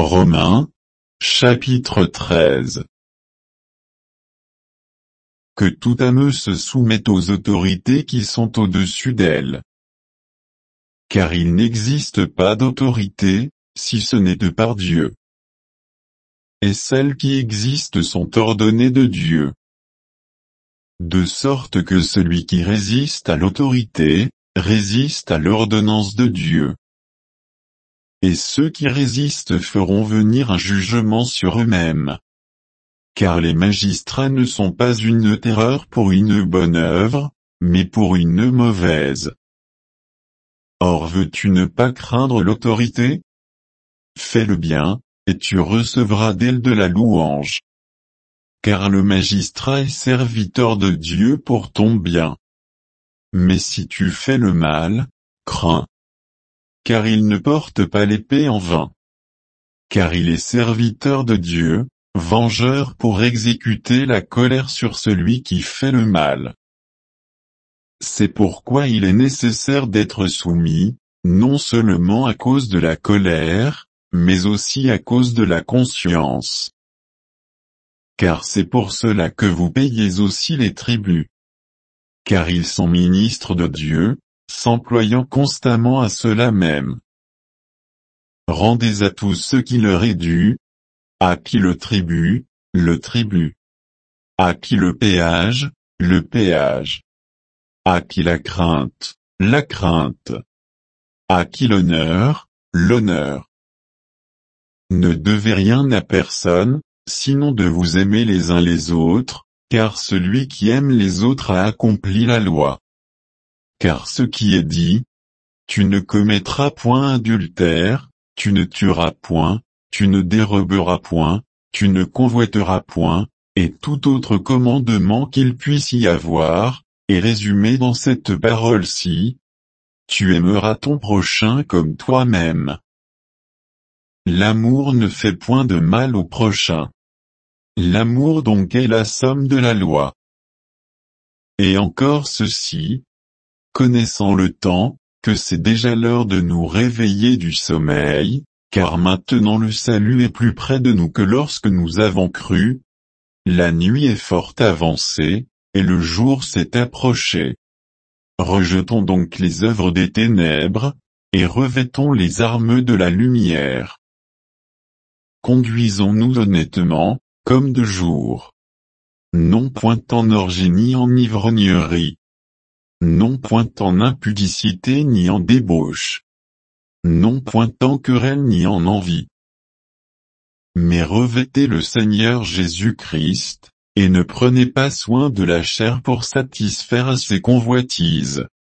Romains, chapitre 13. Que toute âme se soumette aux autorités qui sont au-dessus d'elle. Car il n'existe pas d'autorité, si ce n'est de par Dieu. Et celles qui existent sont ordonnées de Dieu. De sorte que celui qui résiste à l'autorité, résiste à l'ordonnance de Dieu. Et ceux qui résistent feront venir un jugement sur eux-mêmes. Car les magistrats ne sont pas une terreur pour une bonne œuvre, mais pour une mauvaise. Or veux-tu ne pas craindre l'autorité? Fais le bien, et tu recevras d'elle de la louange. Car le magistrat est serviteur de Dieu pour ton bien. Mais si tu fais le mal, crains. Car il ne porte pas l'épée en vain. Car il est serviteur de Dieu, vengeur pour exécuter la colère sur celui qui fait le mal. C'est pourquoi il est nécessaire d'être soumis, non seulement à cause de la colère, mais aussi à cause de la conscience. Car c'est pour cela que vous payez aussi les tributs. Car ils sont ministres de Dieu, s'employant constamment à cela même. Rendez à tous ce qui leur est dû. À qui le tribut, le tribut. À qui le péage, le péage. À qui la crainte, la crainte. À qui l'honneur, l'honneur. Ne devez rien à personne, sinon de vous aimer les uns les autres, car celui qui aime les autres a accompli la loi. Car ce qui est dit, tu ne commettras point adultère, tu ne tueras point, tu ne déroberas point, tu ne convoiteras point, et tout autre commandement qu'il puisse y avoir, est résumé dans cette parole-ci. Tu aimeras ton prochain comme toi-même. L'amour ne fait point de mal au prochain. L'amour donc est la somme de la loi. Et encore ceci, connaissant le temps, que c'est déjà l'heure de nous réveiller du sommeil, car maintenant le salut est plus près de nous que lorsque nous avons cru. La nuit est fort avancée, et le jour s'est approché. Rejetons donc les œuvres des ténèbres, et revêtons les armes de la lumière. Conduisons-nous honnêtement, comme de jour. Non point en orgie ni en ivrognerie. Non point en impudicité ni en débauche. Non point en querelle ni en envie. Mais revêtez le Seigneur Jésus-Christ, et ne prenez pas soin de la chair pour satisfaire à ses convoitises.